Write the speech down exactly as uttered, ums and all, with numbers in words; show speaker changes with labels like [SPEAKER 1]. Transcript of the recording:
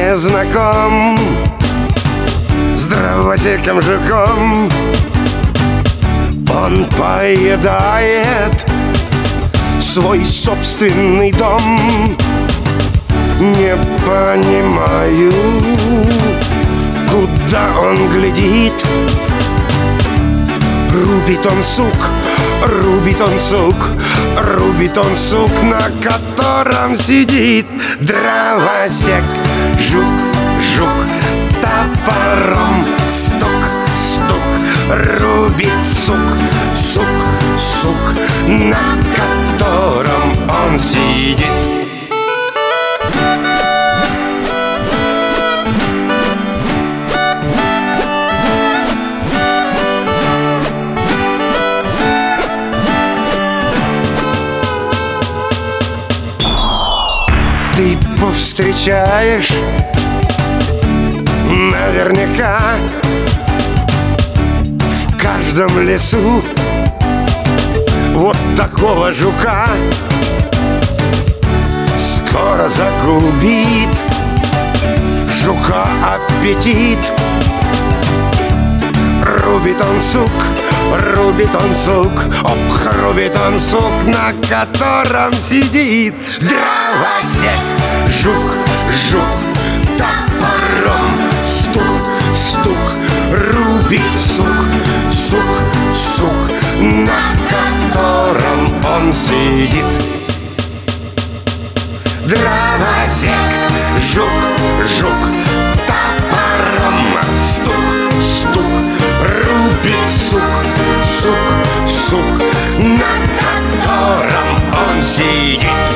[SPEAKER 1] не знаком с дровосеком жуком. Он поедает свой собственный дом. Не понимаю, куда он глядит. Рубит он сук, рубит он сук, рубит он сук, на котором сидит дровосек. Жук, жук, топором стук, стук, рубит сук, сук, сук, на котором он сидит. Ты повстречаешь наверняка в каждом лесу вот такого жука. Скоро загубит жука аппетит. Рубит он сук, рубит он сук, ох, рубит он сук, на котором сидит дровосек. Жук, жук, топором стук, стук, рубит сук, сук, сук, на котором он сидит. Дровосек, жук, жук, топором стук, стук, рубит сук, сук, сук, на котором он сидит.